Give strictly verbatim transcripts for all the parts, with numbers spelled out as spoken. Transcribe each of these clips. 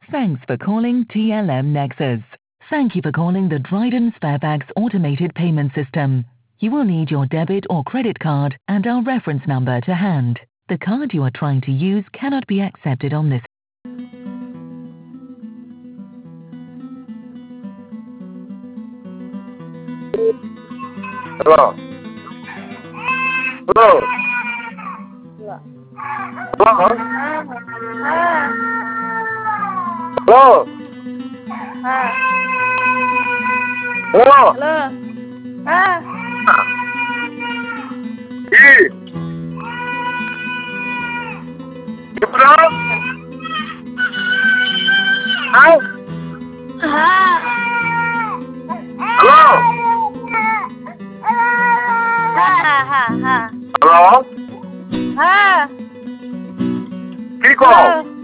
Thanks for calling T L M Nexus. Thank you for calling the Dryden Sparebags automated payment system. You will need your debit or credit card and our reference number to hand. The card you are trying to use cannot be accepted on this. Hello. Hello. Hello. Hello. Hello. Hello. Ah. Hey. Hello. Hi. Ah. Hello. Ha ha ha. Hello. Ha. কি কও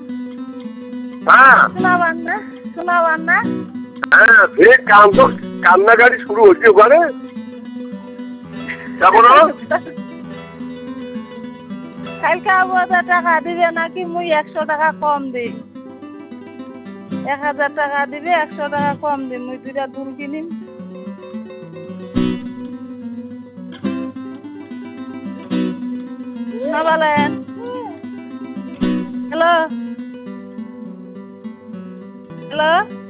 হ্যাঁ শোনাবান না শোনাবান না হ্যাঁ সে কাম তো কান্নাকাটি শুরু হচ্ছে ওখানে কেমন কালকে আবার টাকা দিবে নাকি মুই একশো টাকা কম দিই এক হাজার টাকা দিবে একশো টাকা কম দিই মুই দুইটা দুল কিনিম না বলেন হ্যালো হ্যালো